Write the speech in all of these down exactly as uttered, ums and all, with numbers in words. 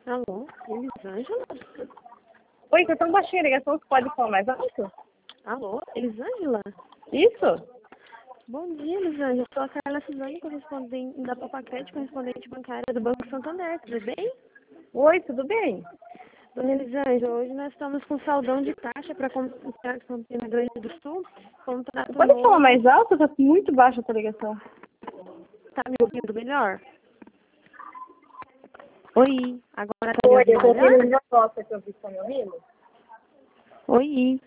Alô, Elisângela? Oi, tá tão baixinha a ligação, você pode falar mais alto? Alô, Elisângela? Isso? Bom dia, Elisângela. Sou a Carla Suzane, correspondente da Papacred, correspondente bancária do Banco Santander. Tudo bem? Oi, tudo bem? Dona Elisângela, hoje nós estamos com saldão de taxa para comprar Campina Grande do Sul. Contrato Pode novo. falar mais alto? Tá muito baixa a tua ligação. Tá me ouvindo melhor? Oi, agora tá me Oi, eu ouvindo tô melhor? ouvindo minha voz, você ouviu, tá me ouvindo? Oi.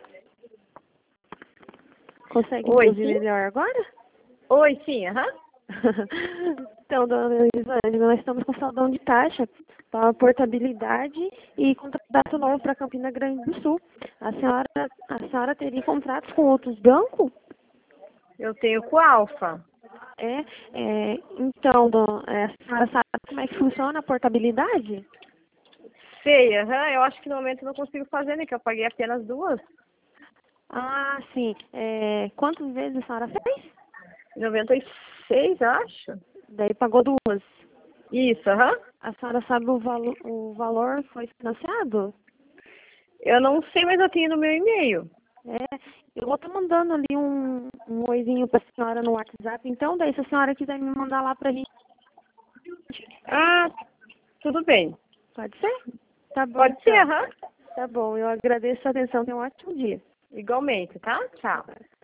Consegue Oi, me ouvir sim? melhor agora? Oi, sim, aham. Então, dona Elisângela, nós estamos com saldão de taxa para portabilidade e contrato novo para Campina Grande do Sul. A senhora, a senhora teria contratos com outros bancos? Eu tenho com a Alfa. É, é, então, dona, é, a senhora sabe como é que funciona a portabilidade? Sei, aham, eu acho que no momento eu não consigo fazer, né, que eu paguei apenas duas. Ah, sim. É, quantas vezes a senhora fez? noventa e seis, acho. Daí pagou duas. Isso, aham. A senhora sabe o, valo, o valor foi financiado? Eu não sei, mas eu tenho no meu e-mail. É, eu vou estar mandando ali um, um oizinho para a senhora no WhatsApp, então daí se a senhora quiser me mandar lá para gente, Ah, tudo bem. pode ser? Tá bom Pode ser, então. aham. Tá bom, eu agradeço a atenção, tenha um ótimo dia. Igualmente, tá? Tchau.